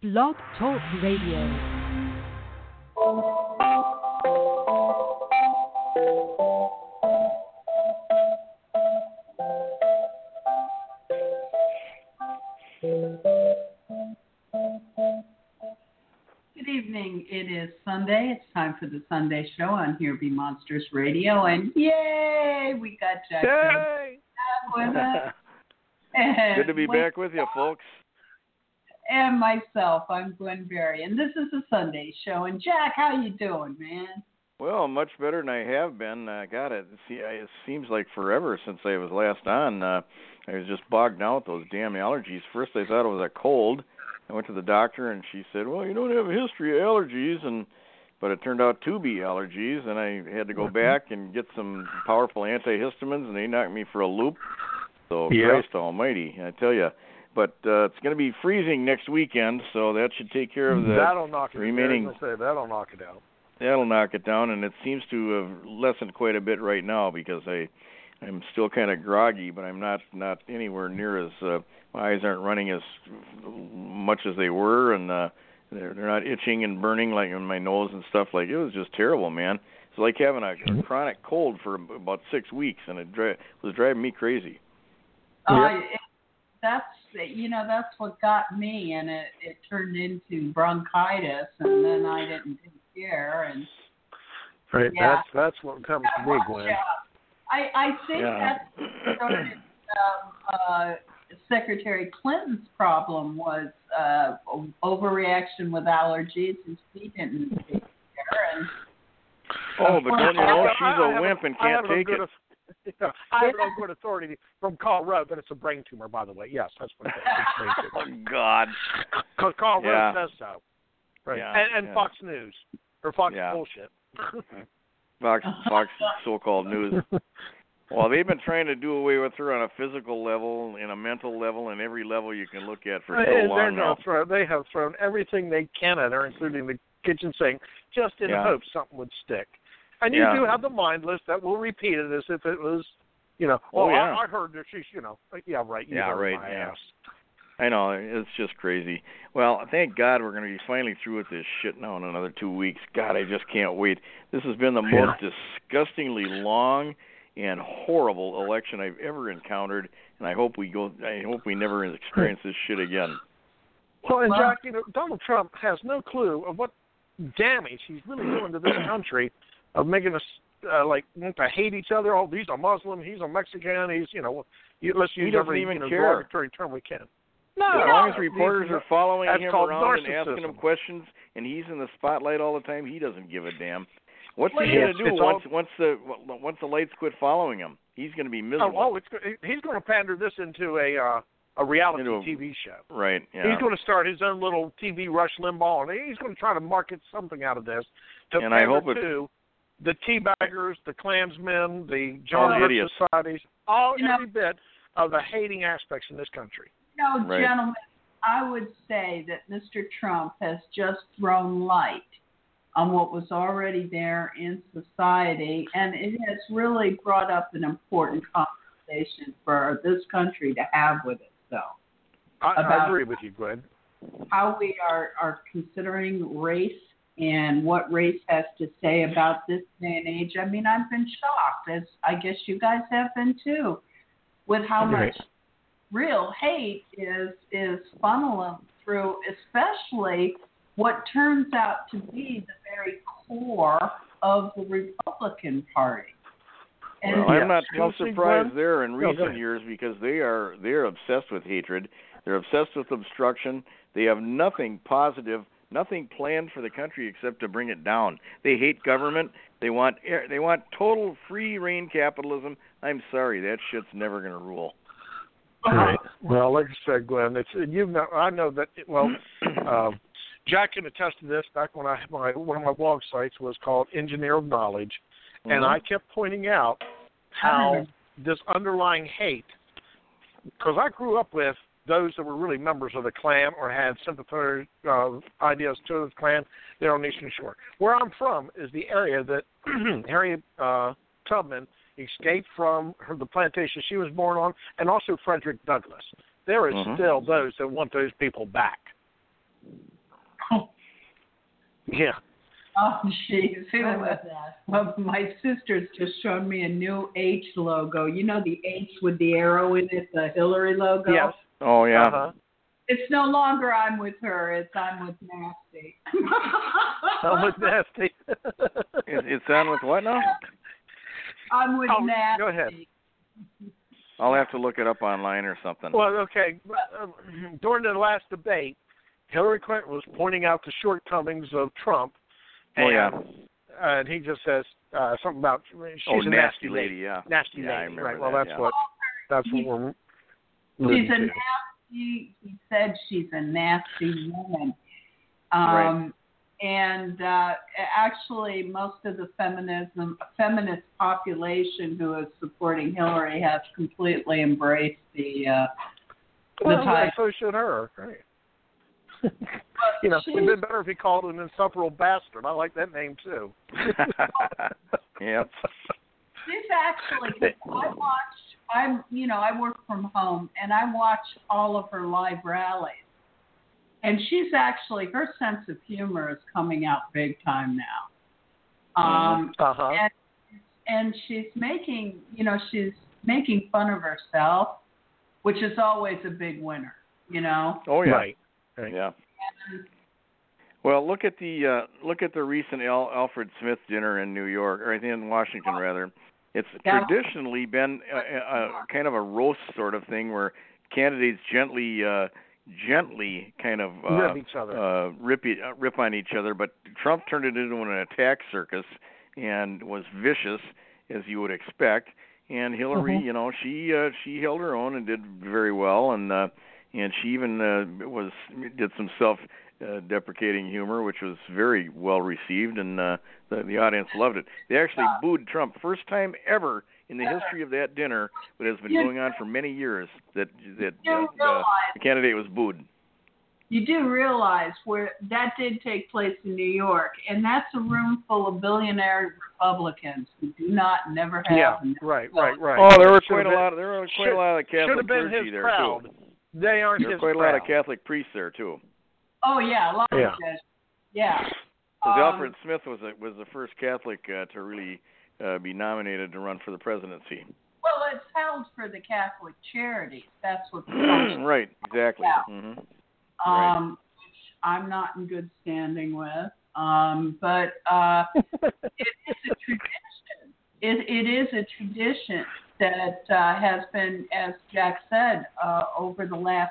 Blog Talk Radio. Good evening. It is Sunday. It's time for the Sunday show on Here Be Monsters Radio, and yay, we got Jack back with us. Good to be back with you, folks. And myself, I'm Gwen Berry, and this is the Sunday show. And Jack, how you doing, man? Well, much better than I have been. It seems like forever since I was last on. I was just bogged down with those damn allergies. First, I thought it was a cold. I went to the doctor, and she said, well, you don't have a history of allergies, but it turned out to be allergies, and I had to go back and get some powerful antihistamines, and they knocked me for a loop. So, Christ almighty, I tell you. But it's going to be freezing next weekend, so that should take care of the that'll knock it remaining. That'll knock it out. That'll knock it down, and it seems to have lessened quite a bit right now because I'm still kind of groggy, but I'm not anywhere near as my eyes aren't running as much as they were, and they're not itching and burning like in my nose and stuff. Like, it was just terrible, man. It's like having a chronic cold for about 6 weeks, and it was driving me crazy. That's what got me, and it turned into bronchitis, and then I didn't care. And right, yeah, that's what comes to me, Gwen. I think that Secretary Clinton's problem was overreaction with allergies, and she didn't take care. And but then she's a wimp and can't take it. I have no good authority from Carl Rove, and it's a brain tumor, by the way. Yes, that's what it is. It's brain tumor. Oh, God. Because Carl Rove says so. Right. Yeah, and Fox News. Or Fox bullshit. Fox so-called news. Well, they've been trying to do away with her on a physical level, and a mental level, and every level you can look at for so long now. They have thrown everything they can at her, including the kitchen sink, just in hopes something would stick. And you do have the mindless that will repeat it as if it was, I heard that she's, right. Ass. I know, it's just crazy. Well, thank God we're going to be finally through with this shit now in another 2 weeks. God, I just can't wait. This has been the most disgustingly long and horrible election I've ever encountered, and I hope we never experience this shit again. Well, and Jack, Donald Trump has no clue of what damage he's really doing to this country, of making us want to hate each other. Oh, he's a Muslim, he's a Mexican, let's use every derogatory term we can. No, as long as reporters are following him around and asking him questions, and he's in the spotlight all the time, he doesn't give a damn. What's he going to do once the lights quit following him? He's going to be miserable. He's going to pander this into a reality TV show. Right. Yeah. He's going to start his own little TV Rush Limbaugh, and he's going to try to market something out of this to pander to the teabaggers, the Klansmen, the John Birch societies, every bit of the hating aspects in this country. Gentlemen, I would say that Mr. Trump has just thrown light on what was already there in society, and it has really brought up an important conversation for this country to have with itself. I agree with you, Gwen. How we are considering race and what race has to say about this day and age. I mean, I've been shocked, as I guess you guys have been too, with how much real hate is funneling through, especially what turns out to be the very core of the Republican Party. And I'm not too surprised there in recent years, because they're obsessed with hatred. They're obsessed with obstruction. They have nothing positive, nothing planned for the country except to bring it down. They hate government. They want total free reign capitalism. I'm sorry, that shit's never going to rule. Right. Well, like I said, Glenn, I know that. Jack can attest to this. Back when one of my blog sites was called Engineer of Knowledge, and I kept pointing out how this underlying hate, because I grew up with those that were really members of the Klan or had sympathetic ideas to the Klan there on the Eastern Shore. Where I'm from is the area that Harriet Tubman escaped from the plantation she was born on, and also Frederick Douglass. There is still those that want those people back. Yeah. Oh, jeez. I love that. Well, my sister's just shown me a new H logo. You know the H with the arrow in it, the Hillary logo? Yes. Oh, yeah. Uh-huh. It's no longer I'm with her. It's I'm with Nasty. I'm with Nasty. It's on with what now? I'm with Nasty. Go ahead. I'll have to look it up online or something. Well, okay. During the last debate, Hillary Clinton was pointing out the shortcomings of Trump. And he just says something about she's a nasty lady. Yeah. Nasty I lady. remember Right. Well, that, that's what we're. She's a nasty. He said she's a nasty woman. Right. And actually, most of the feminist population who is supporting Hillary has completely embraced the type. So should her. Right. It'd been better if he called an insufferable bastard. I like that name too. Yep. She's actually. I work from home and I watch all of her live rallies, and she's actually her sense of humor is coming out big time now. And she's making fun of herself, which is always a big winner. Oh yeah. Right. Yeah. Well, look at the recent Alfred Smith dinner in New York, or I think in Washington rather. It's traditionally been a kind of a roast sort of thing where candidates gently kind of rip each other, rip on each other. But Trump turned it into an attack circus and was vicious, as you would expect. And Hillary, she held her own and did very well, and she even did some self-deprecating humor, which was very well received, and the audience loved it. They actually booed Trump, first time ever in the history of that dinner, but has been going on for many years that the candidate was booed. You do realize where that did take place in New York, and that's a room full of billionaire Republicans who never have. Yeah, right. Oh, there were quite a lot of Catholic clergy there crowd. too. They aren't there were his quite crowd. a lot of Catholic priests there too. Oh yeah, a lot of Jesuits. Yeah. Because Alfred Smith was the first Catholic to really be nominated to run for the presidency. Well, it's held for the Catholic charities. That's what. Right. Exactly. Yeah. Mm-hmm. Which I'm not in good standing with. But it is a tradition. It is a tradition that has been, as Jack said, over the last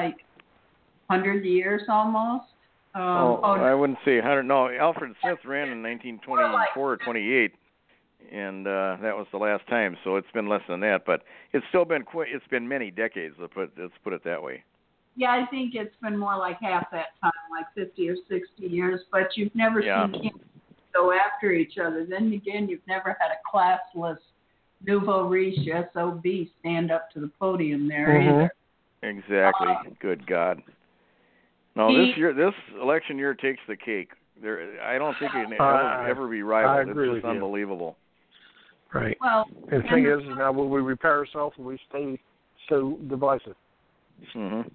100 years almost. I wouldn't say 100. No, Alfred Smith ran in 1924 or 28, and that was the last time. So it's been less than that, but it's still been it's been many decades. Let's put it that way. Yeah, I think it's been more like half that time, 50 or 60 years. But you've never seen candidates go after each other. Then again, you've never had a classless nouveau riche SOB stand up to the podium there either. Exactly. Good God. No, this election year takes the cake. I don't think it can ever be rivaled. It's just unbelievable. Right. Well, and the thing is now will we repair ourselves and we stay so divisive? Mm-hmm.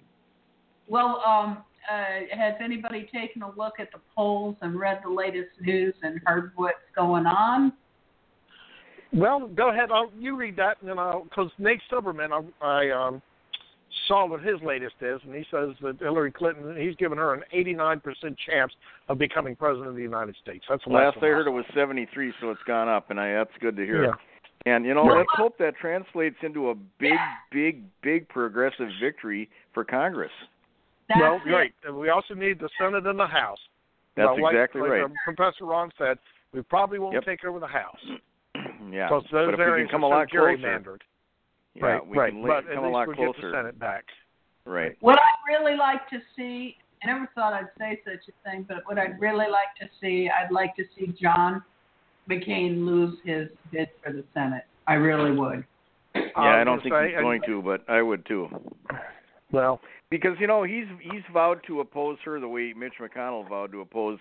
Well, has anybody taken a look at the polls and read the latest news and heard what's going on? Well, go ahead. You read that, and then because Nate Silverman, I saw what his latest is, and he says that Hillary Clinton, he's given her an 89% chance of becoming president of the United States. That's the last I heard it was 73, so it's gone up, and that's good to hear. Yeah. And, let's hope that translates into a big progressive victory for Congress. Right. And we also need the Senate and the House. That's exactly right. Professor Ron said, we probably won't take over the House. Yeah, so those but if we can come a lot closer. Yeah, we can come a lot closer. Get the Senate back. Right. What I'd really like to see, I never thought I'd say such a thing, but what I'd really like to see, I'd like to see John McCain lose his bid for the Senate. I really would. Yeah, I don't think he's going to, but I would too. Well, because he's vowed to oppose her the way Mitch McConnell vowed to oppose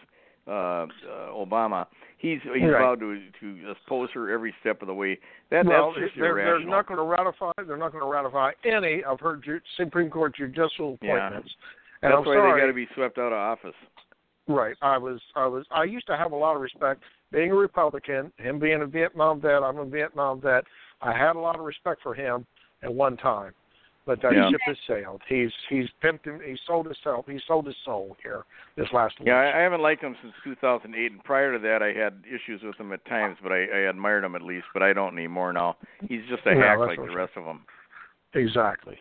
Obama. He's vowed to oppose her every step of the way. That's just irrational. They're not going to ratify any of her Supreme Court judicial appointments. And that's why they got to be swept out of office. Right. I used to have a lot of respect. Being a Republican, him being a Vietnam vet, I'm a Vietnam vet. I had a lot of respect for him at one time, but that ship has sailed. He's pimped him. He sold himself. He sold his soul here this last week. Yeah, I haven't liked him since 2008, and prior to that, I had issues with him at times, but I admired him at least. But I don't anymore now. He's just a hack like the rest of them. Exactly.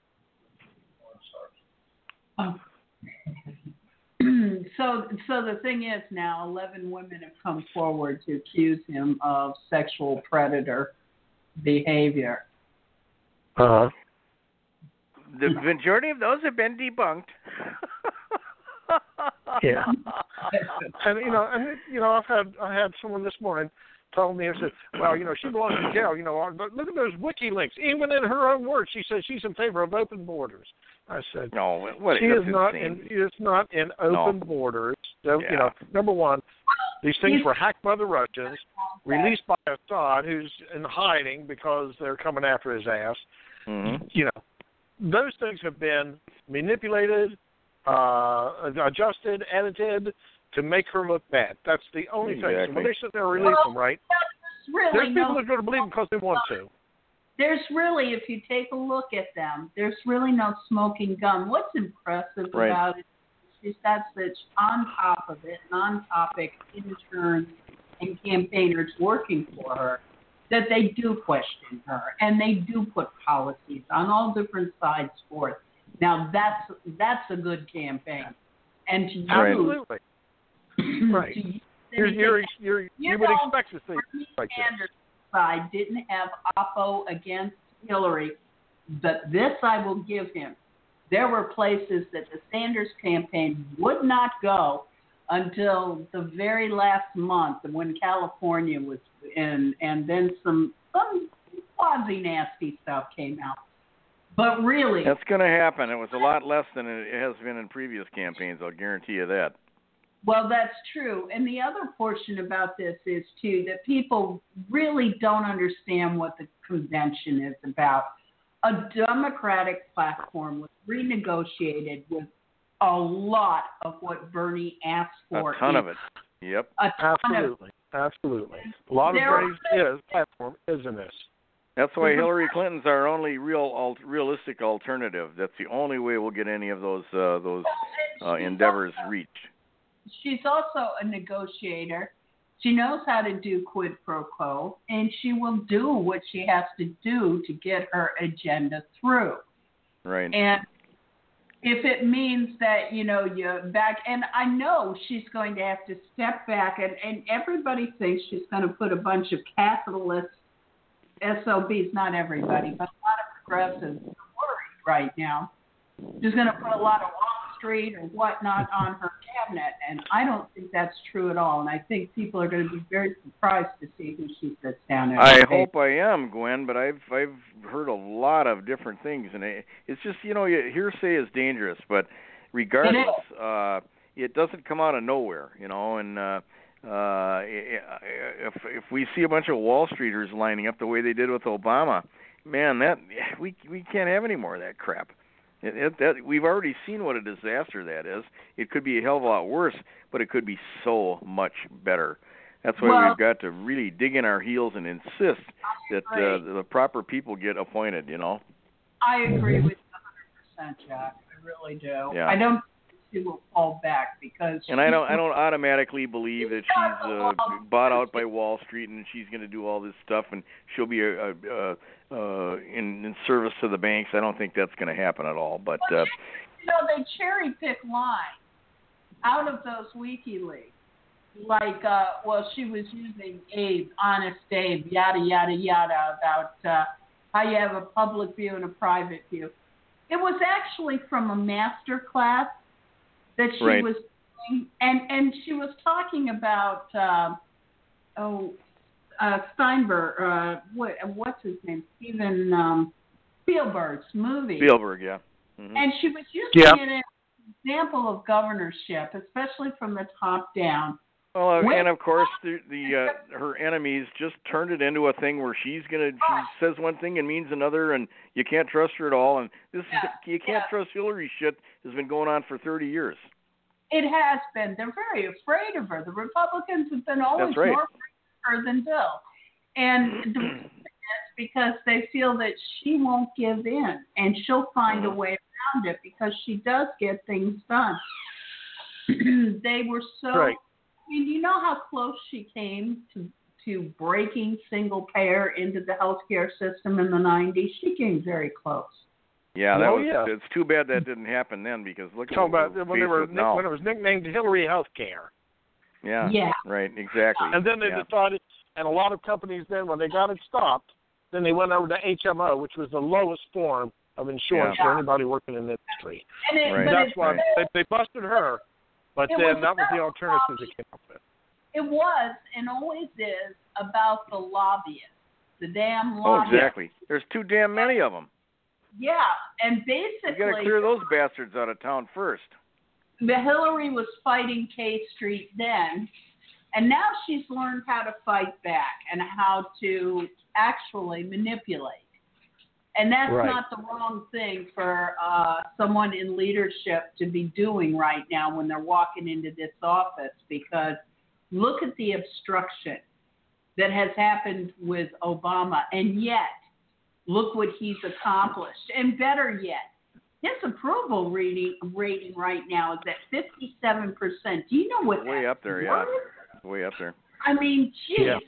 Oh. So the thing is now 11 women have come forward to accuse him of sexual predator behavior. Uh-huh. The majority of those have been debunked. Yeah. And I had someone this morning told me, I said, well, she belongs to jail. But look at those wiki links. Even in her own words, she says she's in favor of open borders. I said, no, she is not in open borders. So, number one, these things were hacked by the Russians, released by Assad, who's in hiding because they're coming after his ass. Mm-hmm. Those things have been manipulated, adjusted, edited to make her look bad. That's the only thing. So when they sit there and release them, right? There's people that are going to believe them because they want to. There's really, if you take a look at them, there's really no smoking gun. What's impressive about it is she's got such on top of it, non-topic interns and campaigners working for her that they do question her and they do put policies on all different sides forth. Now that's a good campaign, and to use, absolutely right. You would expect to see like this. Side didn't have Oppo against Hillary, but this I will give him. There were places that the Sanders campaign would not go until the very last month when California was in, and then some quasi-nasty stuff came out. But really... That's going to happen. It was a lot less than it has been in previous campaigns, I'll guarantee you that. Well, that's true. And the other portion about this is, too, that people really don't understand what the convention is about. A Democratic platform was renegotiated with a lot of what Bernie asked for. A ton of it. Yep. Absolutely. Absolutely. A lot of Bernie's platform is in this. That's why Hillary Clinton's our only realistic alternative. That's the only way we'll get any of those endeavors reached. She's also a negotiator. She knows how to do quid pro quo, and she will do what she has to do to get her agenda through. Right. And if it means that, you're back, and I know she's going to have to step back, and everybody thinks she's going to put a bunch of capitalist SOBs, not everybody, but a lot of progressives are worried right now. She's going to put a lot of Wall Street or whatnot on her cabinet, and I don't think that's true at all. And I think people are going to be very surprised to see who she sits down at. I hope I am, Gwen, but I've heard a lot of different things, and it's just hearsay is dangerous. But regardless, it doesn't come out of nowhere, and if we see a bunch of Wall Streeters lining up the way they did with Obama, man, that we can't have any more of that crap. We've already seen what a disaster that is. It could be a hell of a lot worse, but it could be so much better. That's why we've got to really dig in our heels and insist that the proper people get appointed, I agree with you 100%, Jack. I really do. Yeah. I don't think she will fall back because... And I don't automatically believe that she's bought out by Wall Street and she's going to do all this stuff and she'll be in service to the banks. I don't think that's going to happen at all. But they cherry pick lines out of those WikiLeaks. Like, she was using Abe, Honest Abe, yada, yada, yada, about how you have a public view and a private view. It was actually from a master class that she was doing, and she was talking about, Steinberg, what's his name? Steven Spielberg's movie. Spielberg, yeah. Mm-hmm. And she was using it as an example of governorship, especially from the top down. Well, and of course, her enemies just turned it into a thing where she says one thing and means another, and you can't trust her at all. And you can't trust Hillary shit has been going on for 30 years. It has been. They're very afraid of her. The Republicans have been always right. more afraid of her than Bill. And the reason is because they feel that she won't give in, and she'll find a way around it because she does get things done. They were so. Right. I mean, you know how close she came to breaking single payer into the healthcare system in the 90s? She came very close. Yeah, yeah. It's too bad that didn't happen then because look at Talking what about we're faced with now. when it was nicknamed Hillary Healthcare. Yeah. Yeah. Right. Exactly. And then they decided, and a lot of companies then, when they got it stopped, then they went over to HMO, which was the lowest form of insurance for anybody working in the industry. And That's why they busted her, but then that was the alternative they came up with. It was and always is about the lobbyists, the damn Oh, lobbyists. exactly. There's too damn many of them. Yeah, and basically, You got to clear those bastards out of town first. the Hillary was fighting K Street then, and now she's learned how to fight back and how to actually manipulate. And that's not the wrong thing for someone in leadership to be doing right now when they're walking into this office, because look at the obstruction that has happened with Obama, and yet look what he's accomplished. And better yet, his approval rating right now is at 57%. Do you know what Way that's up there, worth? yeah. Way up there. I mean, geez. Yeah.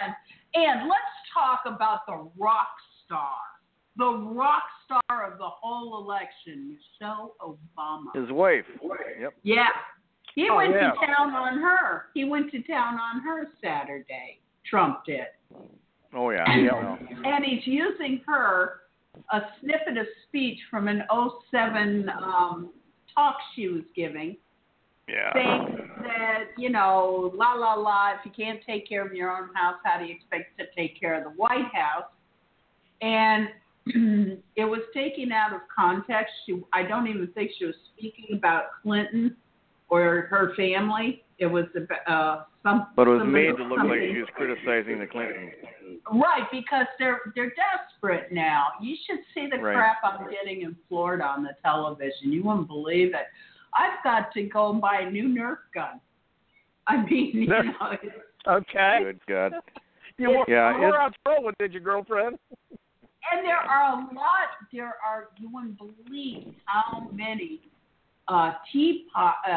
And let's talk about the rock star. The rock star of the whole election, Michelle Obama. His wife. Yep. Yeah. He went yeah. to town on her. He went to town on her Saturday. Trump did. Oh, yeah. And he's using her, a snippet of speech from an 2007 talk she was giving, Yeah. saying that, you know, la, la, la, if you can't take care of your own house, how do you expect to take care of the White House? And it was taken out of context. I don't even think she was speaking about Clinton or her family. It was some. But it was made to look like she was criticizing the Clintons. Right, because they're desperate now. You should see the crap I'm getting in Florida on the television. You wouldn't believe it. I've got to go and buy a new Nerf gun. I mean, you know. Okay. Good God. You wore out trolling, did you, girlfriend? And there are a lot. You wouldn't believe how many tea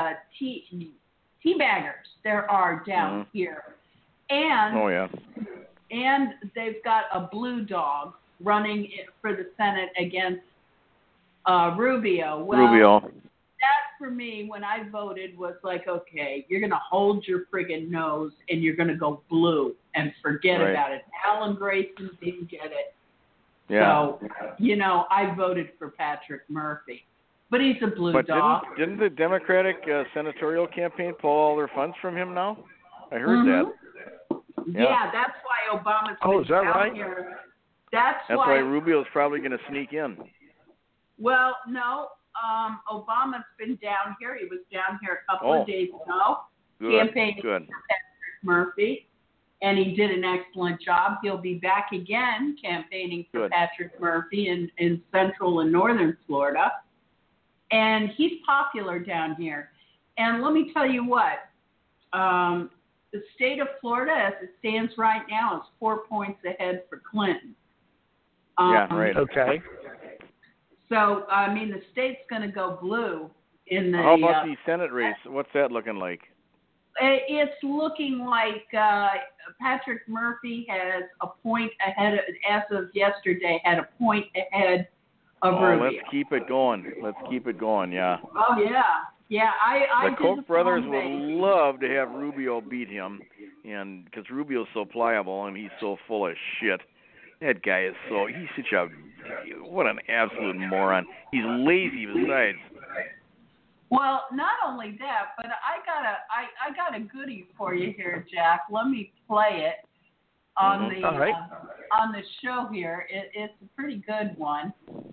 baggers there are down here. And and they've got a blue dog running for the Senate against Rubio. Well, Rubio. That for me, when I voted, was like, okay, you're going to hold your friggin' nose and you're going to go blue and forget about it. Alan Grayson didn't get it. Yeah. So, you know, I voted for Patrick Murphy. But he's a blue dog. Didn't the Democratic senatorial campaign pull all their funds from him now? I heard that. Yeah, that's why Obama's been is that down right? here. That's why Rubio's probably going to sneak in. Well, no. Obama's been down here. He was down here a couple of days ago campaigning for Patrick Murphy. And he did an excellent job. He'll be back again campaigning for Patrick Murphy in central and northern Florida. And he's popular down here. And let me tell you what, the state of Florida, as it stands right now, is 4 points ahead for Clinton. Okay. So, I mean, the state's going to go blue in the... How about the Senate race? What's that looking like? It's looking like Patrick Murphy has a point ahead, as of yesterday, had a point ahead of Rubio. Let's keep it going. Yeah. Oh, yeah. Yeah, I the Koch brothers would love to have Rubio beat him, and because Rubio's so pliable and he's so full of shit. That guy is he's such a, what an absolute moron. He's lazy besides. Well, not only that, but I got a goodie for you here, Jack. Let me play it on the show here. It's a pretty good one.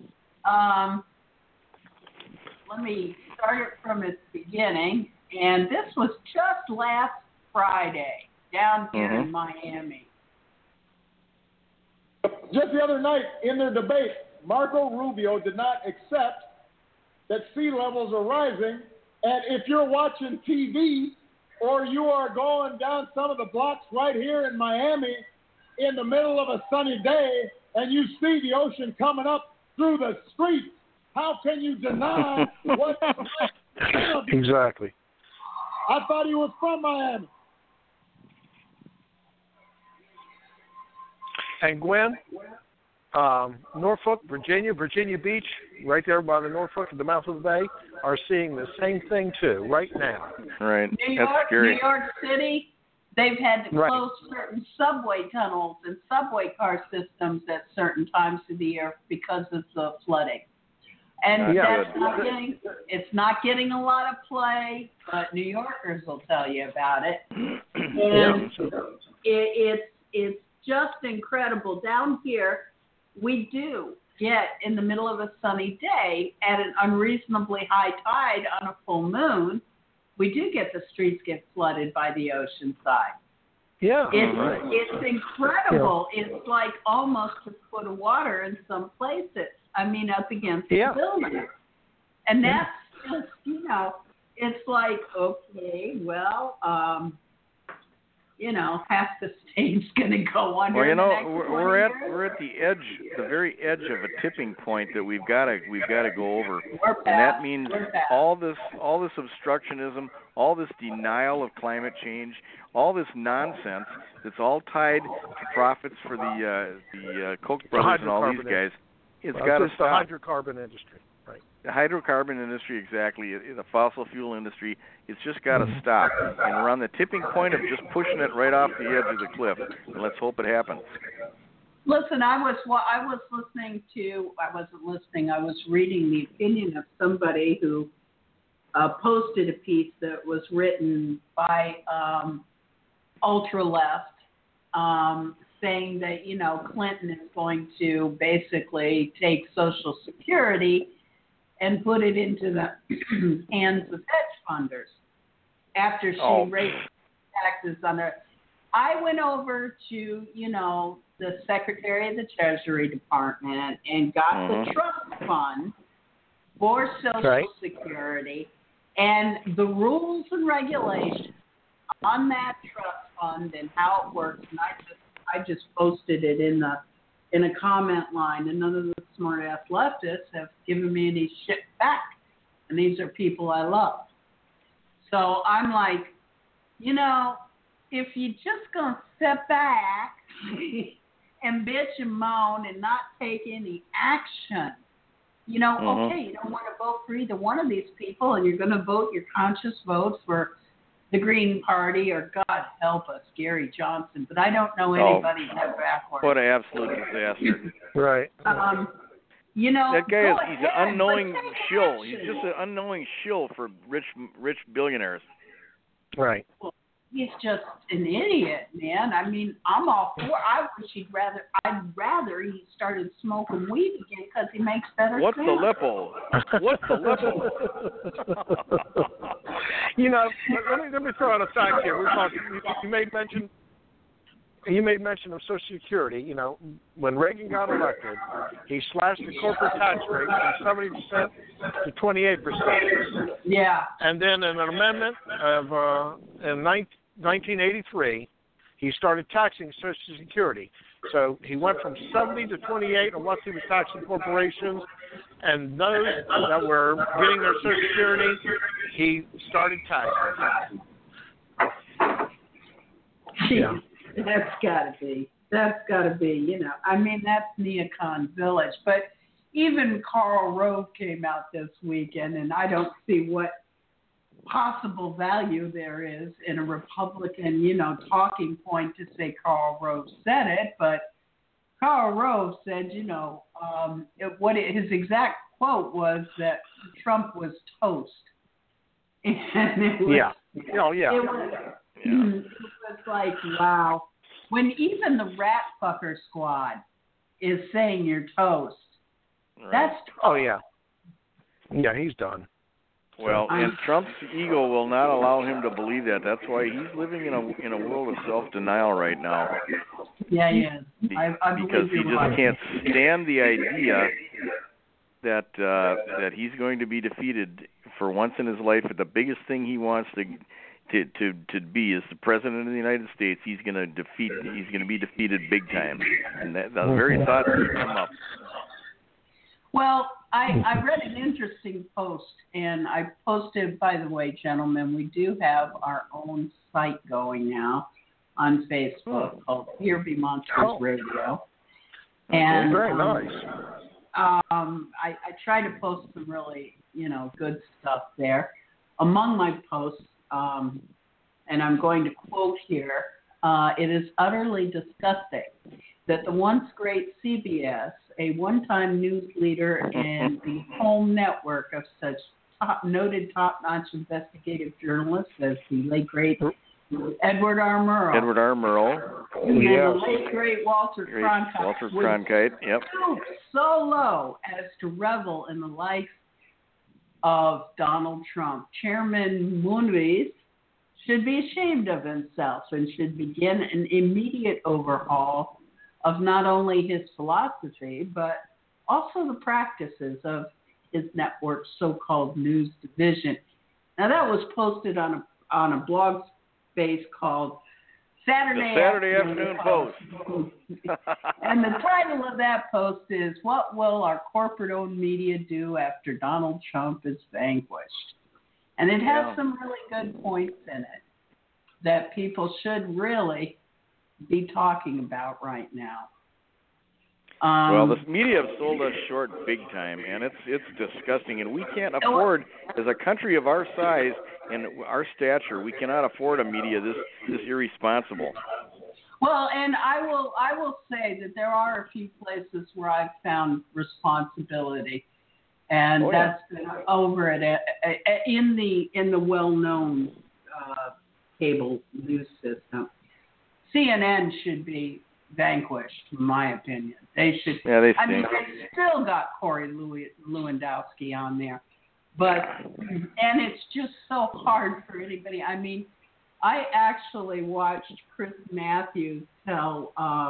Let me start it from its beginning. And this was just last Friday down here in Miami. Just the other night in their debate, Marco Rubio did not accept that sea levels are rising And if you're watching TV or you are going down some of the blocks right here in Miami in the middle of a sunny day and you see the ocean coming up through the streets, how can you deny what? Exactly. I thought he was from Miami. And Gwen, Norfolk, Virginia Beach, right there by the Norfolk at the mouth of the bay, are seeing the same thing too right now. Right. New That's York, scary. New York City, they've had to Right. close certain subway tunnels and subway car systems at certain times of the year because of the flooding. And Not that's good. it's not getting a lot of play, but New Yorkers will tell you about it. And it's just incredible. Down here, we do get in the middle of a sunny day at an unreasonably high tide on a full moon, we do get the streets get flooded by the ocean side. Yeah. It's incredible. Yeah. It's like almost a foot of water in some places. I mean, up against the building. And that's just, it's like, okay, well, half the state's going to go under. Well, we're at the edge, the very edge of a tipping point that we've got to go over, and that means all this obstructionism, all this denial of climate change, all this nonsense that's all tied to profits for the Koch brothers and all these guys. It's got to stop. The hydrocarbon industry, right? The hydrocarbon industry, exactly. The fossil fuel industry. It's just got to stop. And we're on the tipping point of just pushing it right off the edge of the cliff. And let's hope it happens. Listen, I was reading the opinion of somebody who posted a piece that was written by ultra left, saying that, Clinton is going to basically take Social Security and put it into the hands of hedge funders after she raised taxes on her. I went over to, the Secretary of the Treasury Department and got the trust fund for Social Security and the rules and regulations on that trust fund and how it works. And I just posted it in a comment line, and none of the smart-ass leftists have given me any shit back. And these are people I love. So I'm like, if you just gonna step back and bitch and moan and not take any action, okay, you don't want to vote for either one of these people, and you're going to vote your conscious vote for the Green Party or, God help us, Gary Johnson. But I don't know anybody that backwards. What an absolute disaster. Right. That guy he's an unknowing shill. He's just an unknowing shill for rich billionaires. Right. Well, he's just an idiot, man. I mean, I'm all for. I'd rather he started smoking weed again because he makes better. What's sense. the Lippo? What's the Lippo? Let me throw out a fact here. We're talking. You made mention of Social Security. When Reagan got elected, he slashed the corporate tax rate from 70% to 28%. Yeah. And then in an amendment of in 1983, he started taxing Social Security. So he went from 70 to 28 unless he was taxing corporations, and those that were getting their Social Security, he started taxing. Yeah. That's got to be, I mean, that's Neocon Village. But even Karl Rove came out this weekend, and I don't see what possible value there is in a Republican, talking point to say Karl Rove said it. But Karl Rove said, his exact quote was that Trump was toast. And it was, It was like, wow. When even the rat fucker squad is saying you're toast, that's toast. Oh, yeah. Yeah, he's done. Well, and Trump's ego will not allow him to believe that. That's why he's living in a world of self-denial right now. Yeah, he is. Because he just can't stand the idea that he's going to be defeated for once in his life, the biggest thing he wants to be is the president of the United States. He's going to be defeated big time, and that very thought keeps him up. Well, I read an interesting post, and I posted, by the way, gentlemen, we do have our own site going now on Facebook called Here Be Monsters Radio. And very nice. I try to post some really, good stuff there. Among my posts, and I'm going to quote here, it is utterly disgusting that the once great CBS, a one-time news leader and the home network of such noted top-notch investigative journalists as the late great Edward R. Murrow. Edward R. Murrow. And the late great Walter Cronkite. Yep. Stooped so low as to revel in the likes of Donald Trump. Chairman Moonves should be ashamed of himself and should begin an immediate overhaul of not only his philosophy, but also the practices of his network's so-called news division. Now, that was posted on a blog space called Saturday Afternoon Post. And the title of that post is, "What Will Our Corporate-Owned Media Do After Donald Trump is Vanquished?" And it has some really good points in it that people should really be talking about right now. Well, the media have sold us short big time, and it's disgusting. And we can't afford, as a country of our size and our stature, we cannot afford a media this irresponsible. Well, and I will say that there are a few places where I've found responsibility, and that's been over in the well-known cable news system. CNN should be vanquished, in my opinion. They should. Yeah, they I mean, they still got Corey Lewandowski on there, and it's just so hard for anybody. I mean, I actually watched Chris Matthews tell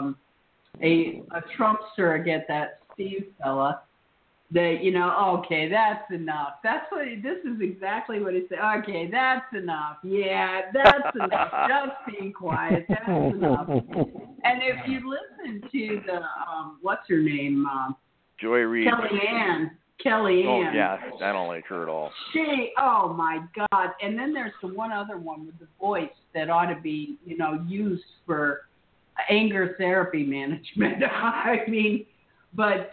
a Trump surrogate, that Steve fella, that, okay, that's enough. This is exactly what he said. Okay, that's enough. Yeah, that's enough. Just be quiet. That's enough. And if you listen to the, what's her name? Joy Reid. Kellyanne. Oh, yeah, I don't like her at all. Oh my God. And then there's the one other one with the voice that ought to be, used for anger therapy management. I mean, but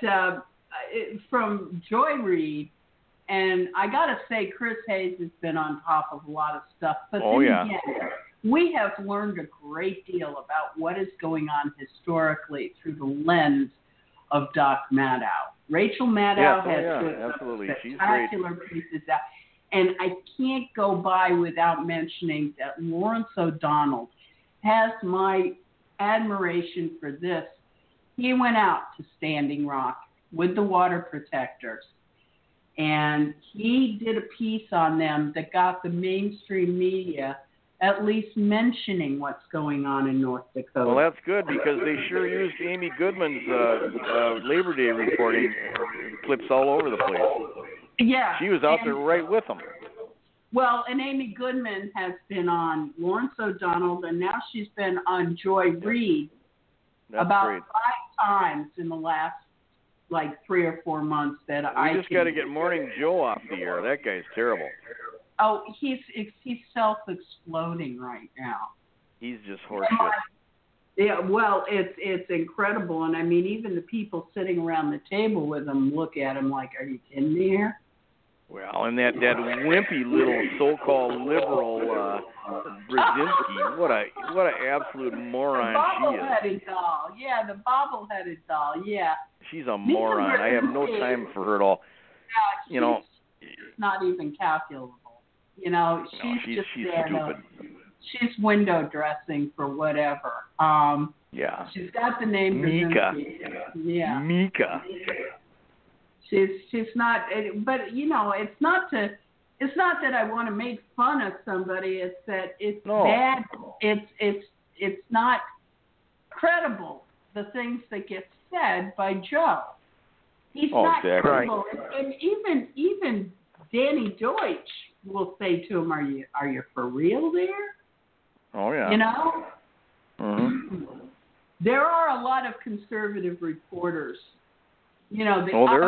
from Joy Reid, and I got to say, Chris Hayes has been on top of a lot of stuff. But again, we have learned a great deal about what is going on historically through the lens of Doc Maddow. Rachel Maddow has put spectacular pieces out. And I can't go by without mentioning that Lawrence O'Donnell has my admiration for this. He went out to Standing Rock with the water protectors, and he did a piece on them that got the mainstream media at least mentioning what's going on in North Dakota. Well, that's good, because they sure used Amy Goodman's Labor Day reporting clips all over the place. Yeah. She was out there right with them. Well, and Amy Goodman has been on Lawrence O'Donnell, and now she's been on Joy Reid about great. 5 times in the last, 3 or 4 months that We just got to get Morning Joe off the air. That guy's terrible. Oh, he's self-exploding right now. He's just horseshit. Yeah, well, it's incredible, and I mean, even the people sitting around the table with him look at him like, "Are you kidding me here?" Well, and that wimpy little so-called liberal Brzezinski, what a absolute moron she is. The bobbleheaded doll, yeah, the bobbleheaded doll, yeah. She's a moron. I have no time for her at all. Yeah, she's not even calculable. She's stupid. She's window dressing for whatever. Yeah. She's got the name Mika. Yeah. Mika. She's not, but it's not that I want to make fun of somebody. It's that it's bad. It's not credible, the things that get said by Joe. He's not credible. And even Danny Deutsch will say to him, "Are you for real there?" Oh yeah. You know. Mm-hmm. There are a lot of conservative reporters. You know,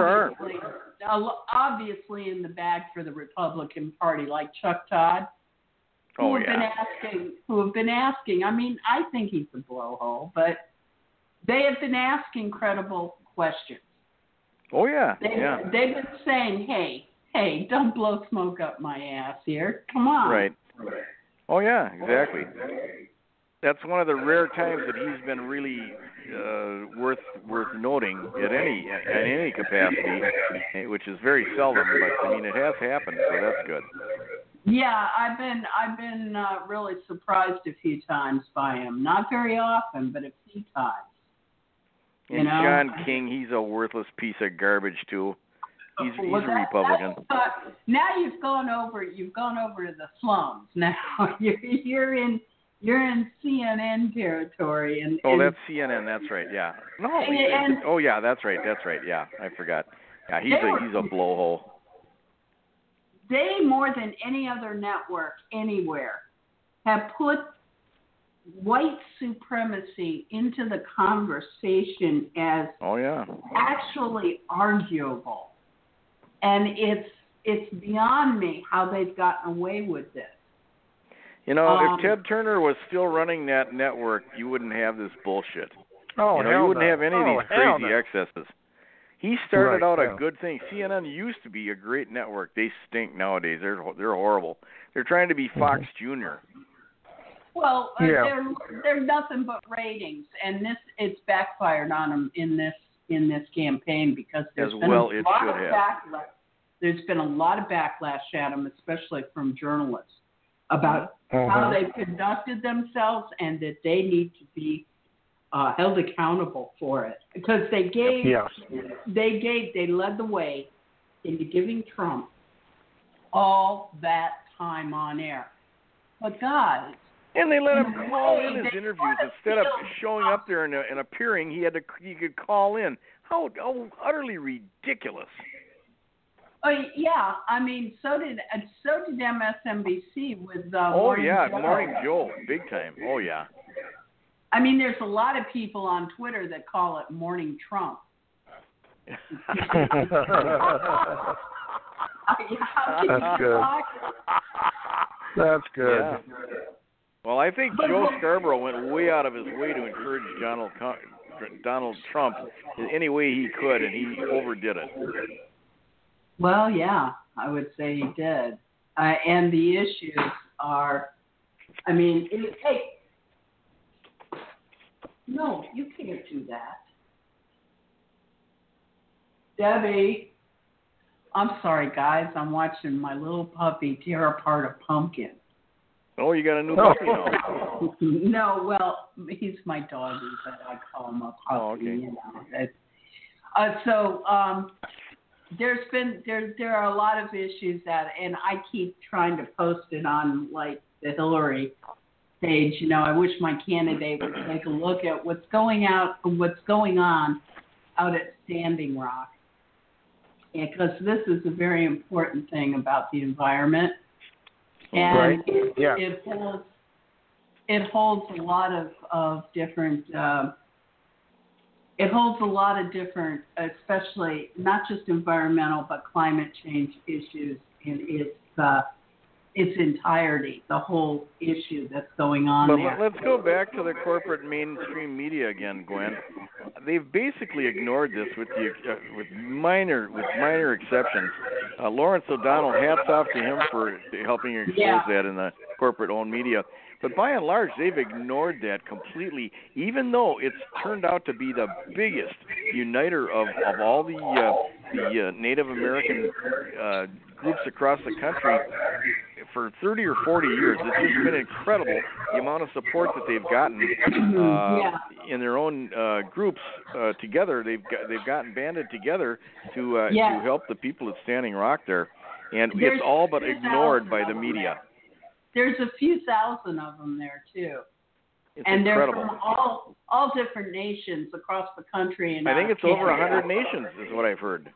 obviously in the bag for the Republican Party, like Chuck Todd, who have been asking. I mean, I think he's a blowhole, but they have been asking credible questions. Oh yeah. They've been saying, "Hey, don't blow smoke up my ass here. Come on." Right. Oh yeah, exactly. That's one of the rare times that he's been really worth noting in any capacity, which is very seldom. But I mean, it has happened, so that's good. Yeah, I've been really surprised a few times by him. Not very often, but a few times. And John King, he's a worthless piece of garbage too. He's a Republican. Now you've gone over to the slums. Now you're in CNN territory, and that's CNN. That's right. Yeah. No. Yeah. That's right. Yeah, I forgot. Yeah, he's a blowhole. They, more than any other network anywhere, have put white supremacy into the conversation as actually arguable, and it's beyond me how they've gotten away with this. You know, if Ted Turner was still running that network, you wouldn't have this bullshit. Oh, you wouldn't have any of these crazy excesses. He started out a good thing. CNN used to be a great network. They stink nowadays. They're horrible. They're trying to be Fox Jr. Well, they're nothing but ratings, and it's backfired on them in this campaign because there's been a lot of backlash at them, especially from journalists, about how they've conducted themselves and that they need to be held accountable for it, because they led the way into giving Trump all that time on air. But guys, and they let him call in his interviews instead of showing up there and appearing. He could call in. How utterly ridiculous! Yeah, I mean, so did MSNBC with Morning Joe, big time. Oh yeah. I mean, there's a lot of people on Twitter that call it Morning Trump. That's good. That's good. Yeah. Well, I think Joe Scarborough went way out of his way to encourage Donald Trump in any way he could, and he overdid it. Well, yeah, I would say he did. And the issues are, I mean, hey, no, you can't do that. Debbie, I'm sorry, guys. I'm watching my little puppy tear apart a pumpkin. Oh, you got a new puppy now? No, well, he's my doggy, but I call him a puppy. Oh, okay. You know. There are a lot of issues and I keep trying to post it on like the Hillary page. You know, I wish my candidate would take a look at what's going on out at Standing Rock, because this is a very important thing about the environment, and it holds a lot of different. It holds a lot of different, especially not just environmental, but climate change issues in its entirety, the whole issue that's going on there. But let's go back to the corporate mainstream media again, Gwen. They've basically ignored this with minor exceptions. Lawrence O'Donnell, hats off to him for helping expose that in the corporate-owned media. But by and large, they've ignored that completely, even though it's turned out to be the biggest uniter of all the Native American groups across the country for 30 or 40 years. It's just been incredible the amount of support that they've gotten in their own groups together. They've gotten banded together to help the people at Standing Rock there, and it's all but ignored by the media. There's a few thousand of them there too, and incredible. They're from all different nations across the country. And I think it's over 100 nations, is what I've heard.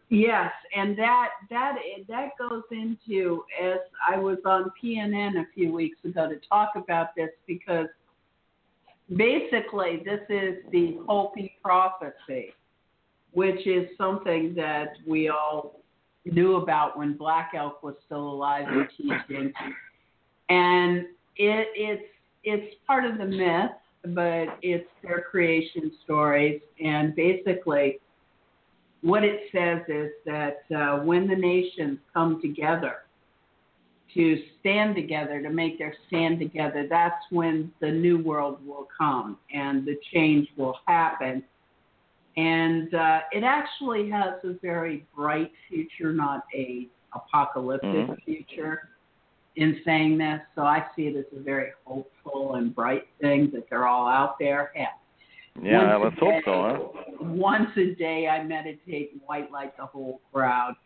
Yes, and that goes into, as I was on PNN a few weeks ago to talk about this, because basically this is the Hopi prophecy, which is something that we all knew about when Black Elk was still alive and teaching, and it's part of the myth, but it's their creation stories, and basically what it says is that when the nations come together to stand together, to make their stand together, that's when the new world will come and the change will happen. And it actually has a very bright future, not a apocalyptic future in saying this. So I see it as a very hopeful and bright thing that they're all out there. Yeah, let's hope so, huh? Once a day I meditate and white light the whole crowd.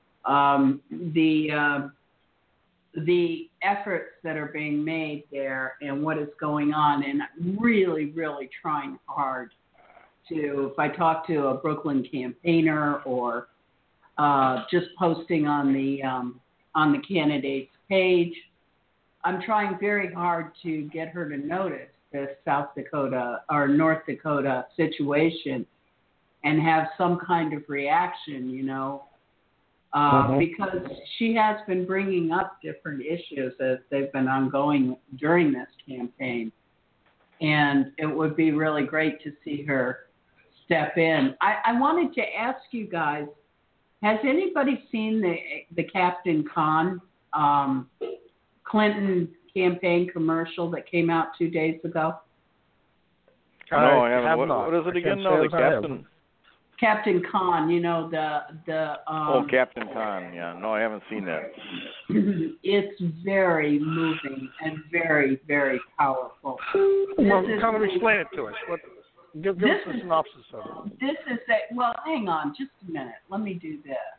The efforts that are being made there and what is going on, and really, really trying hard to, if I talk to a Brooklyn campaigner or just posting on the candidate's page, I'm trying very hard to get her to notice the South Dakota or North Dakota situation and have some kind of reaction, because she has been bringing up different issues as they've been ongoing during this campaign. And it would be really great to see her step in. I wanted to ask you guys, has anybody seen the Captain Con Clinton campaign commercial that came out 2 days ago? No, I haven't. What is it again? No, the Captain Con, Captain Con, yeah. No, I haven't seen that. It's very moving and very, very powerful. Well, kind of explain it to us. Give us a synopsis of it. This is hang on just a minute. Let me do this.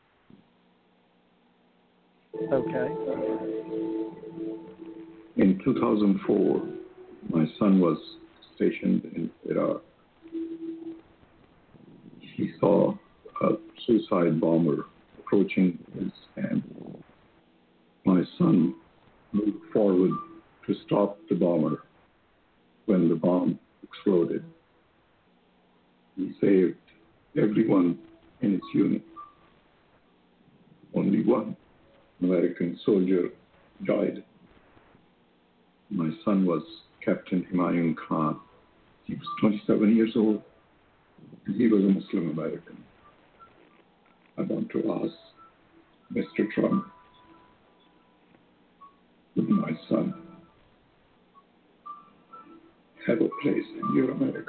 Okay. In 2004, my son was stationed in Iraq. He saw a suicide bomber approaching his camp. My son moved forward to stop the bomber when the bomb exploded. He saved everyone in his unit. Only one American soldier died. My son was Captain Humayun Khan. He was 27 years old, and he was a Muslim American. I want to ask Mr. Trump, would my son have a place in your America?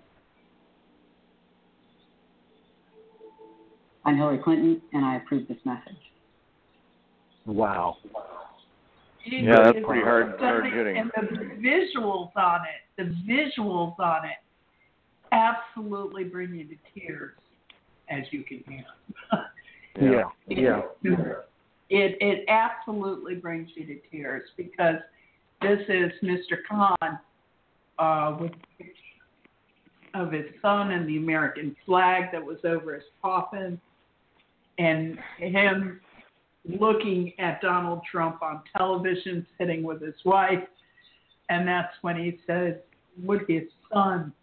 I'm Hillary Clinton, and I approve this message. Wow. Yeah, that's pretty hard hitting. And the visuals on it absolutely bring you to tears, as you can hear. Yeah. It absolutely brings you to tears, because this is Mr. Khan with a picture of his son and the American flag that was over his coffin, and him looking at Donald Trump on television, sitting with his wife, and that's when he said, with his son,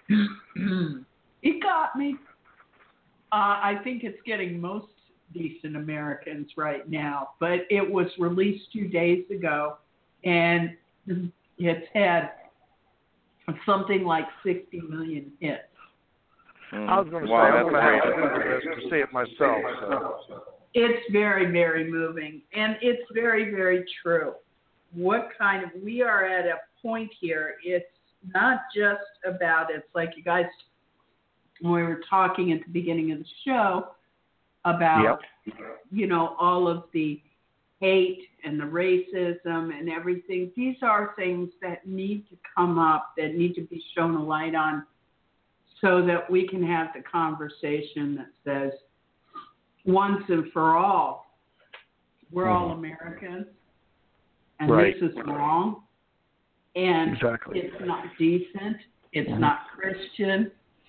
he got me. I think it's getting most decent Americans right now, but it was released 2 days ago, and it's had something like 60 million hits. I was going to say, I'm going to have to do this to see it myself. So. It's very, very moving, and it's very, very true. We are at a point here, it's not just about, it's like you guys, when we were talking at the beginning of the show about, all of the hate and the racism and everything. These are things that need to come up, that need to be shown a light on, so that we can have the conversation that says, once and for all, we're all Americans, and this is wrong, and it's not decent, it's not Christian,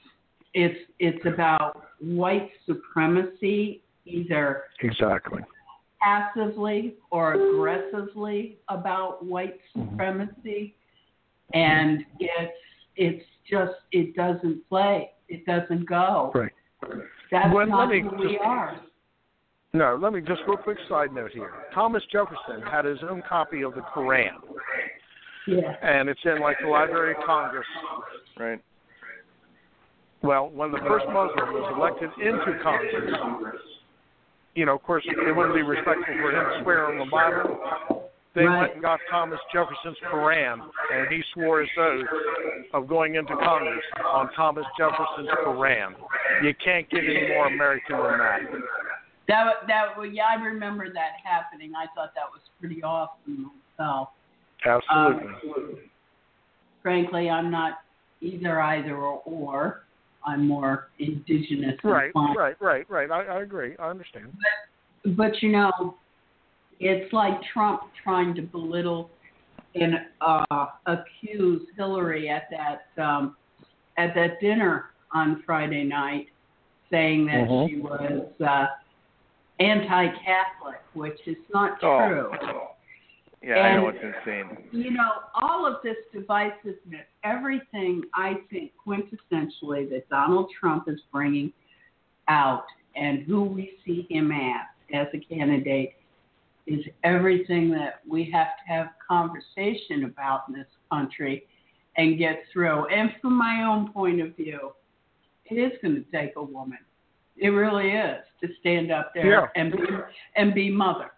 it's about white supremacy, either exactly passively or aggressively about white supremacy, and it's just it doesn't play, it doesn't go. Right. That's not who we are. No, let me just real quick side note here. Thomas Jefferson had his own copy of the Koran. Yeah. And it's in like the Library of Congress. Right. Well, when the first Muslim was elected into Congress, you know, of course, it wouldn't be respectful for him to swear on the Bible. They went and got Thomas Jefferson's Koran, and he swore his oath of going into Congress on Thomas Jefferson's Koran. You can't get any more American than that. Yeah, I remember that happening. I thought that was pretty awesome myself. Absolutely. Frankly, I'm not either or. I'm more indigenous. Right. I agree. I understand. But you know, it's like Trump trying to belittle and accuse Hillary at that dinner on Friday night, saying that she was anti-Catholic, which is not true. Yeah, I know, it's insane. You know, all of this divisiveness, everything I think quintessentially that Donald Trump is bringing out and who we see him as a candidate is everything that we have to have conversation about in this country and get through. And from my own point of view, it is going to take a woman. It really is, to stand up there and be mother.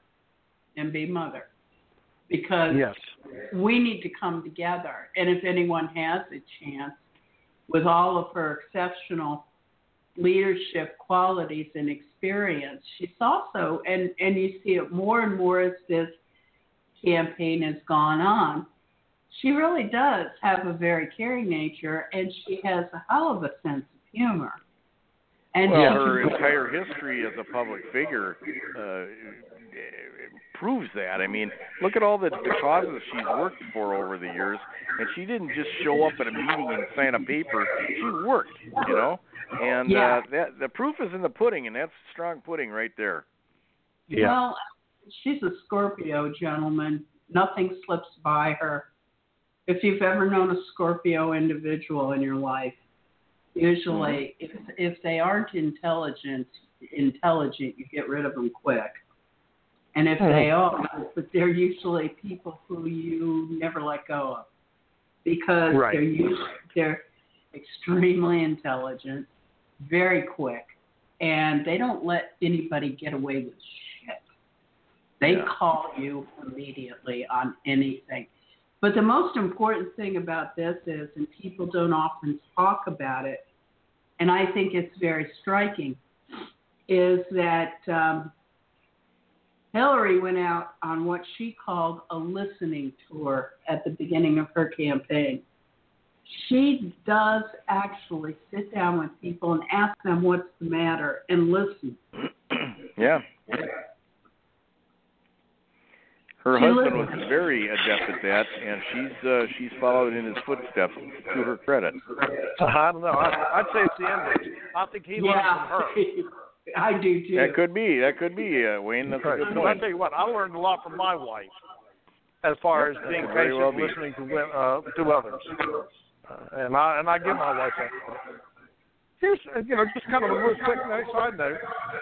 Because we need to come together. And if anyone has a chance, with all of her exceptional leadership qualities and experience, she's also, and you see it more and more as this campaign has gone on, she really does have a very caring nature, and she has a hell of a sense of humor. And her entire history as a public figure proves that. I mean, look at all the causes she's worked for over the years, and she didn't just show up at a meeting and sign a paper. She worked, you know, and that the proof is in the pudding, and that's strong pudding right there. Yeah. Well, she's a Scorpio, gentlemen. Nothing slips by her. If you've ever known a Scorpio individual in your life, usually, if they aren't intelligent, you get rid of them quick. And if they are, but they're usually people who you never let go of, because they're extremely intelligent, very quick, and they don't let anybody get away with shit. They call you immediately on anything. But the most important thing about this is, and people don't often talk about it, and I think it's very striking, is that Hillary went out on what she called a listening tour at the beginning of her campaign. She does actually sit down with people and ask them what's the matter and listen. Yeah. Her husband was very adept at that, and she's followed in his footsteps, to her credit. I don't know. I'd say it's the end. I think he learned from her. I do too. That could be, Wayne. That's a good point. I'll tell you what, I learned a lot from my wife as far as being patient and listening to others. And I give my wife that. Here's, just kind of a real quick side note.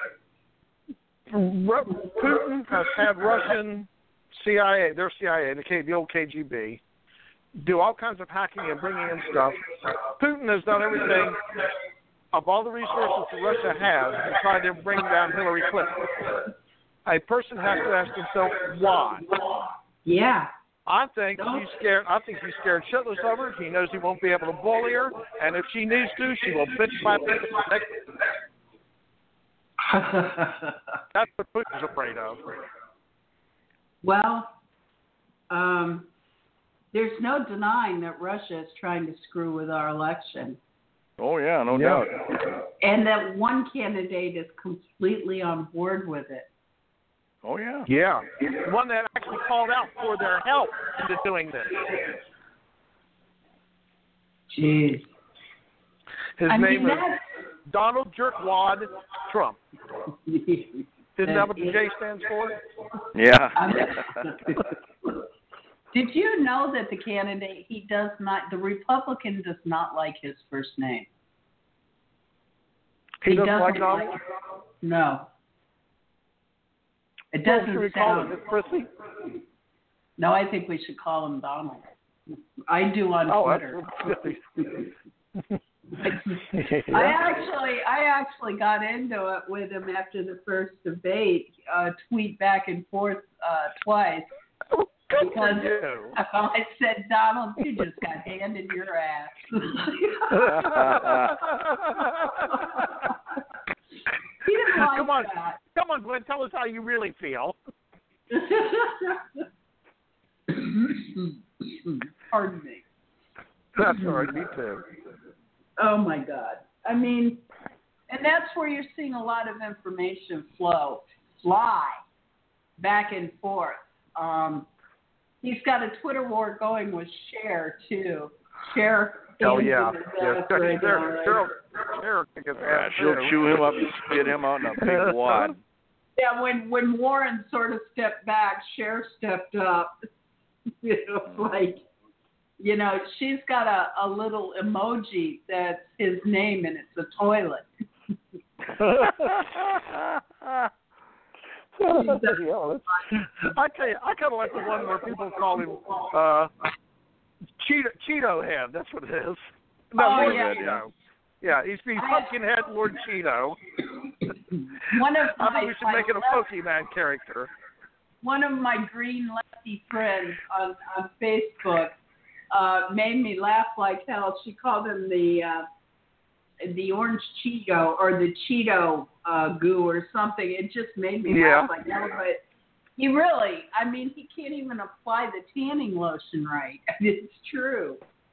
Putin has had Russian CIA, their CIA, the old KGB, do all kinds of hacking and bringing in stuff. Putin has done everything of all the resources that Russia has to try to bring down Hillary Clinton. A person has to ask himself why. Yeah. I think he's scared. I think he's scared shitless of her. He knows he won't be able to bully her, and if she needs to, she will bitch slap him. That's what Putin's afraid of. Well, there's no denying that Russia is trying to screw with our election. Oh, yeah, no doubt. And that one candidate is completely on board with it. Oh, yeah. Yeah. One that actually called out for their help into doing this. Jeez. His name is Donald Jerkwad Trump. Isn't that what the J stands for? Yeah. Did you know that the candidate, the Republican does not like his first name? He doesn't like Donald? No. It doesn't should we call him Prissy? No, I think we should call him Donald. I do on Twitter. I actually got into it with him after the first debate, tweet back and forth twice. Because I said, Donald, you just got handed your ass. He didn't like that. Come on, Glenn, tell us how you really feel. Pardon me. That's all right, me too. Oh, my God. I mean, and that's where you're seeing a lot of information fly back and forth. He's got a Twitter war going with Cher, too. Cher. Oh, yeah. She'll chew him up and spit him out in a big wad. Yeah, when Warren sort of stepped back, Cher stepped up. She's got a little emoji that's his name, and it's a toilet. I tell you, I kind of like the one where people call him Cheeto Head. That's what it is. No, yeah, he's the Pumpkinhead Lord Cheeto. I think we should make it a Pokemon character. One of my green lefty friends on Facebook made me laugh like hell. She called him the orange Cheeto or the Cheeto goo or something. It just made me laugh like hell. But he really, he can't even apply the tanning lotion right. It's true.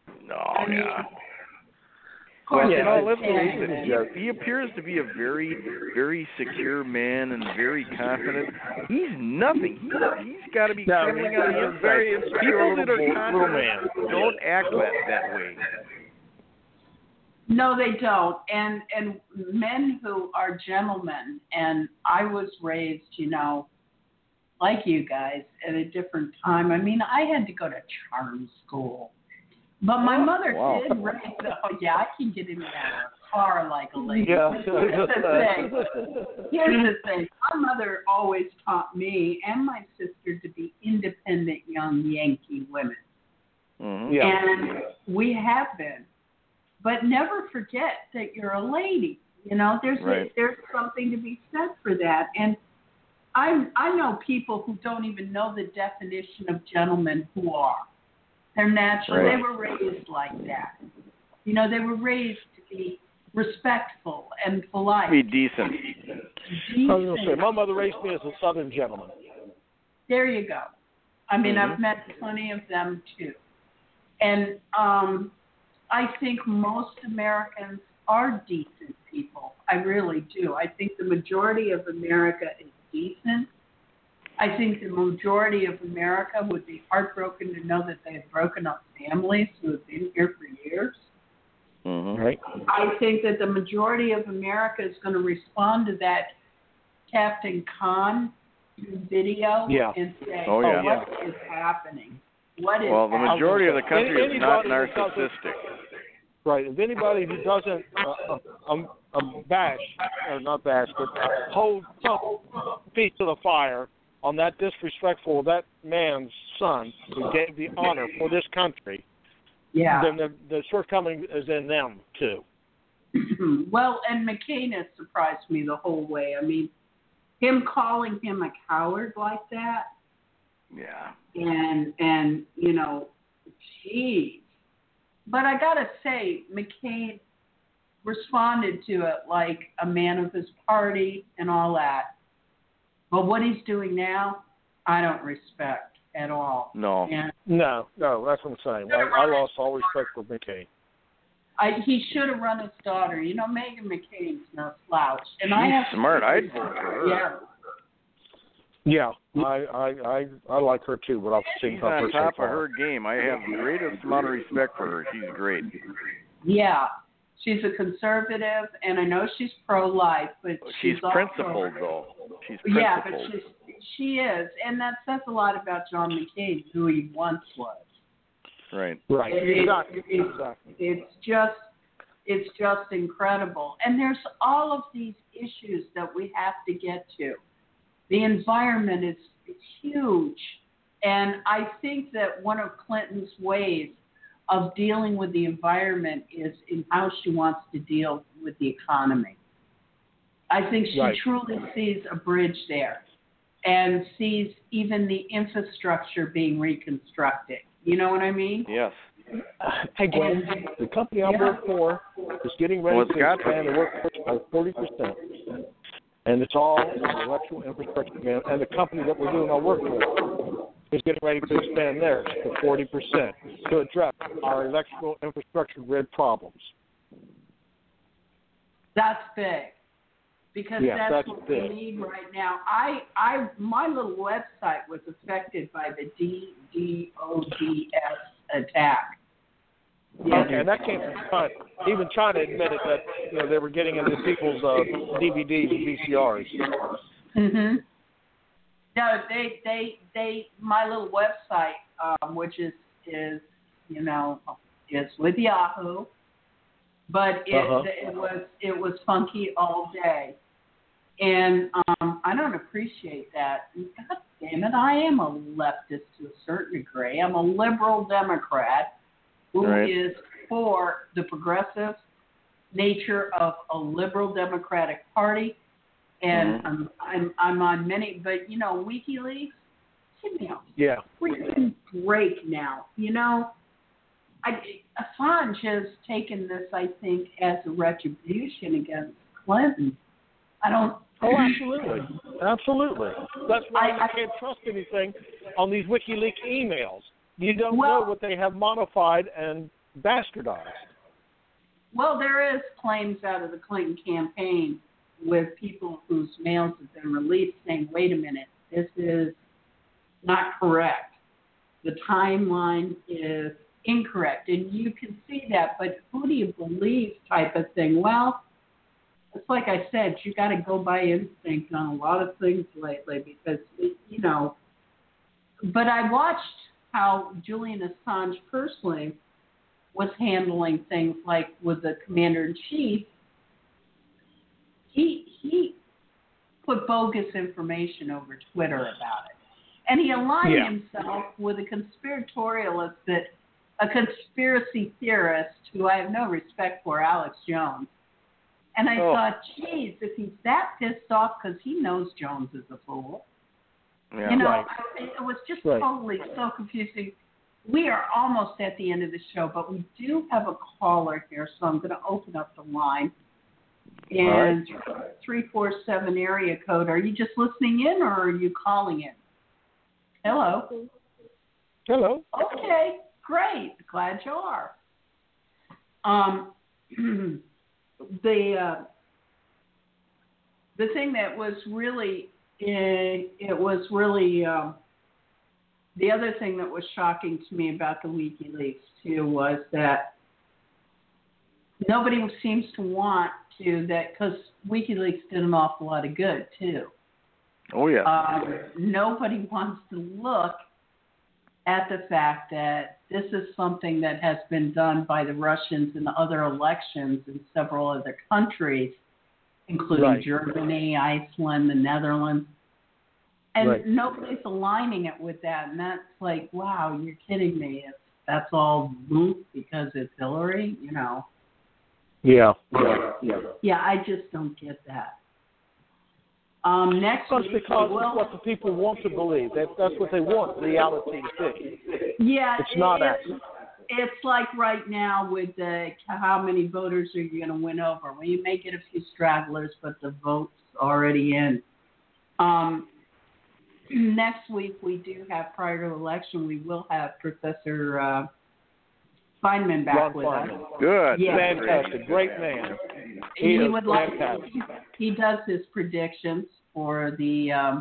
Well, let's face it. He appears to be a very, very secure man and very confident. He's nothing. He's got to be trembling on the inside. Very insecure People that are little man don't act that way. No, they don't. And men who are gentlemen, and I was raised, like you guys, at a different time. I had to go to charm school. But my mother did raise, I can get into that car like a lady. Yeah. Here's the thing. My mother always taught me and my sister to be independent young Yankee women. Mm-hmm. Yeah. And we have been. But never forget that you're a lady. There's something to be said for that. And I know people who don't even know the definition of gentlemen who are. They're natural. Right. They were raised like that. They were raised to be respectful and polite. Be decent. I was going to say, my mother raised me as a Southern gentleman. There you go. I've met plenty of them, too. And I think most Americans are decent people. I really do. I think the majority of America is decent. I think the majority of America would be heartbroken to know that they have broken up families who have been here for years. Mm-hmm. Right. I think that the majority of America is going to respond to that Captain Khan video and say, what is happening? What is the majority of the country is not narcissistic. Right. If anybody who doesn't hold feet to the fire on that disrespectful of that man's son who gave the honor for this country, then the shortcoming is in them, too. Well, and McCain has surprised me the whole way. Him calling him a coward like that. Yeah. And geez. But I got to say, McCain responded to it like a man of his party and all that. But what he's doing now, I don't respect at all. No. No, that's what I'm saying. I lost all respect for McCain. He should have run his daughter. Meghan McCain's no slouch. And she's smart. I'd vote for her. Yeah, I like her too, but I'll see she's on top of her game. I have the greatest amount of respect for her. She's great. Yeah, She's a conservative, and I know she's pro-life, but she's also, principled, though. She's principled. Yeah, but she is, and that says a lot about John McCain, who he once was. Right. Right. It's just incredible. And there's all of these issues that we have to get to. The environment is huge. And I think that one of Clinton's ways of dealing with the environment is in how she wants to deal with the economy. I think she truly sees a bridge there and sees even the infrastructure being reconstructed. You know what I mean? Yes. Hey, Glenn, the company I work for is getting ready to expand the workforce by 40%. And it's all electrical infrastructure. And the company that we're doing our work for is getting ready to expand theirs to 40% to address our electrical infrastructure grid problems. That's big. Because that's what we need right now. My little website was affected by the DDoS attack. Okay, and that came from China. Even China admitted that they were getting into people's DVDs and VCRs. Mhm. No, they my little website, which is with Yahoo, but it was funky all day. And I don't appreciate that. God damn it, I am a leftist to a certain degree. I'm a liberal Democrat who is for the progressive nature of a liberal Democratic Party. And I'm on many, but WikiLeaks, give me a freaking break now. Assange has taken this, I think, as a retribution against Clinton. Oh, absolutely. That's why you can't trust anything on these WikiLeaks emails. You don't know what they have modified and bastardized. Well, there is claims out of the Clinton campaign with people whose mails have been released saying, wait a minute, this is not correct. The timeline is incorrect. And you can see that, but who do you believe type of thing? Well, it's like I said, you got to go by instinct on a lot of things lately because, but I watched how Julian Assange personally was handling things like with the commander-in-chief. He put bogus information over Twitter about it. And he aligned himself with a conspiratorialist, a conspiracy theorist who I have no respect for, Alex Jones. And I thought, geez, if he's that pissed off because he knows Jones is a fool. Yeah. It was just totally so confusing. We are almost at the end of the show, but we do have a caller here, so I'm going to open up the line. And 347 area code. Are you just listening in, or are you calling in? Hello. Hello. Okay, great. Glad you are. The thing that was really, the other thing that was shocking to me about the WikiLeaks too was that nobody seems to want to, because WikiLeaks did an awful lot of good too. Oh yeah. Nobody wants to look at the fact that this is something that has been done by the Russians in other elections in several other countries, including Germany, Iceland, the Netherlands. And nobody's aligning it with that. And that's like, wow, you're kidding me. That's all moot because it's Hillary, Yeah, I just don't get that. Next week, because it's what the people want to believe. That's what they want reality to be. Yeah, it's not accurate. It's like right now with how many voters are you going to win over? Well, you may get a few stragglers, but the vote's already in. Next week we do have, prior to election, we will have Professor Feynman back with us. Good. Yeah. Fantastic. Great man. He does his predictions for the I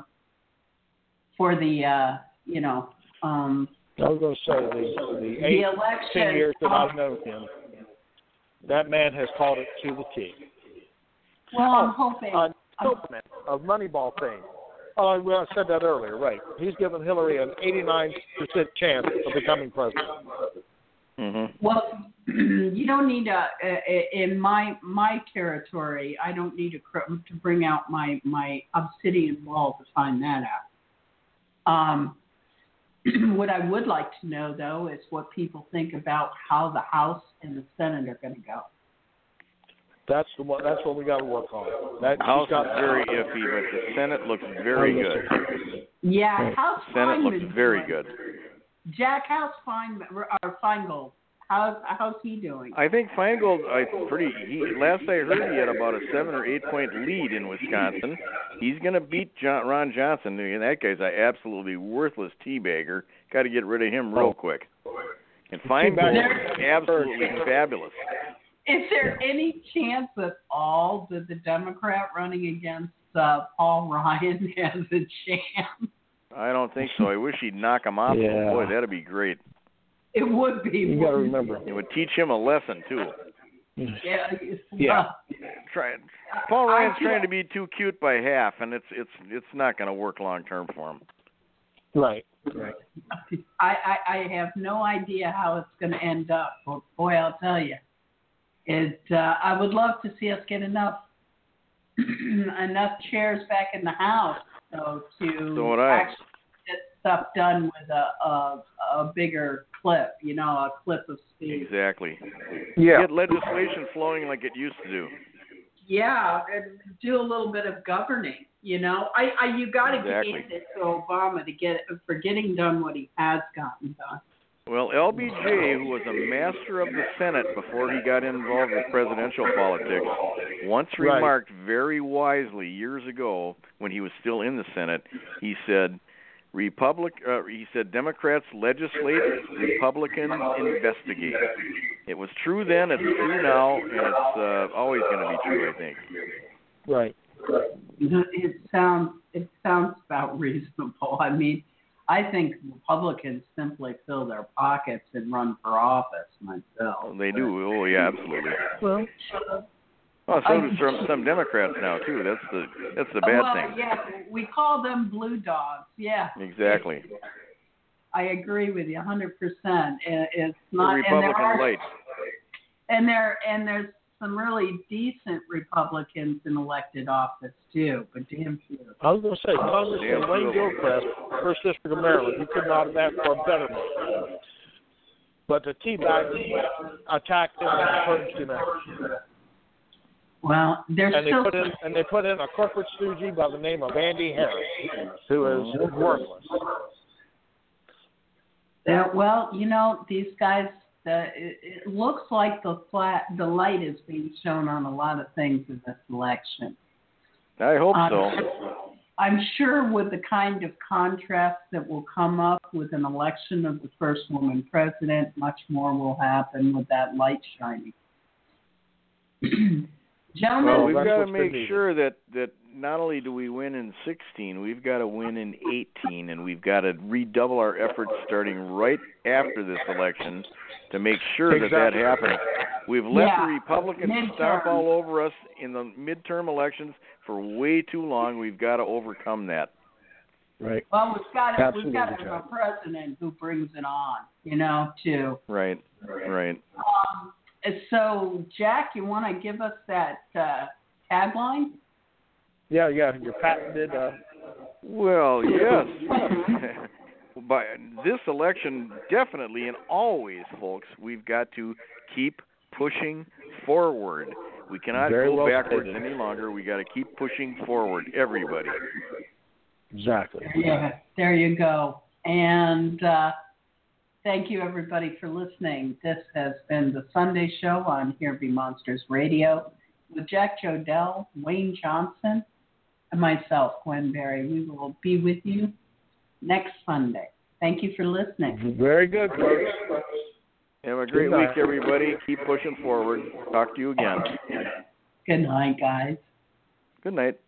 was going to say the 10 election. years that I've known him. That man has called it to the T. Well, I'm hoping. Silverman of Moneyball fame. Oh, well, I said that earlier, right. He's given Hillary an 89% chance of becoming president. Mm-hmm. Well, you don't need in my territory, I don't need to bring out my obsidian wall to find that out. What I would like to know, though, is what people think about how the House and the Senate are going to go. That's the one. That's what we got to work on. That House is very iffy, but the Senate looks very good. Yeah, House Senate looks very good. Jack, how's Feingold? How's he doing? I think Feingold, last I heard, he had about a 7 or 8 point lead in Wisconsin. He's going to beat Ron Johnson. And that guy's an absolutely worthless teabagger. Got to get rid of him real quick. And Feingold is absolutely fabulous. Is there any chance at all that the Democrat running against Paul Ryan has a chance? I don't think so. I wish he'd knock him off. Yeah. Boy, that'd be great. It would be. You got to remember. It would teach him a lesson, too. Yeah. Paul Ryan's trying to be too cute by half, and it's not going to work long term for him. Right. I have no idea how it's going to end up, but boy, I'll tell you. I would love to see us get enough chairs back in the House to actually get stuff done with a bigger clip, a clip of speed. Exactly. Yeah. Get legislation flowing like it used to do. Yeah, and do a little bit of governing. You got to give it to Obama for getting done what he has gotten done. Well, LBJ, who was a master of the Senate before he got involved with presidential politics, once remarked very wisely years ago when he was still in the Senate, he said, Democrats legislate, Republicans investigate. It was true then, it's true now, and it's always going to be true, I think. Right. It sounds about reasonable. I mean, I think Republicans simply fill their pockets and run for office myself. Well, they do. Oh, yeah, absolutely. Well, so do some Democrats now too. That's the bad thing. Yeah, we call them blue dogs. Yeah. Exactly. I agree with you 100%. It's not the Republican light. And there's some really decent Republicans in elected office too, but damn few. I was going to say, Congressman Wayne Gilchrist, First District of Maryland, you could not have asked for a better man. But the teabaggers attacked him and purged him out. Well, they put in a corporate stooge by the name of Andy Harris, who is worthless. Well, these guys. It looks like the light is being shown on a lot of things in this election. I hope so. I'm sure with the kind of contrast that will come up with an election of the first woman president, much more will happen with that light shining. Gentlemen, well, we've got to make sure that not only do we win in 16, we've got to win in 18, and we've got to redouble our efforts starting right after this election to make sure that happens. We've let the Republicans stomp all over us in the midterm elections for way too long. We've got to overcome that. Right. Well, we've got to have a president who brings it on, too. Right. So, Jack, you want to give us that tagline? Yeah, your patented. Well, yes. By this election, definitely and always, folks, we've got to keep pushing forward. We cannot go backwards any longer. We got to keep pushing forward, everybody. Exactly. Yeah, there you go. And thank you, everybody, for listening. This has been the Sunday Show on Here Be Monsters Radio with Jack Jodell, Wayne Johnson, and myself, Gwen Berry. We will be with you next Sunday. Thank you for listening. Very good, folks. Have a great week, everybody. Keep pushing forward. Talk to you again. Good night, guys. Good night.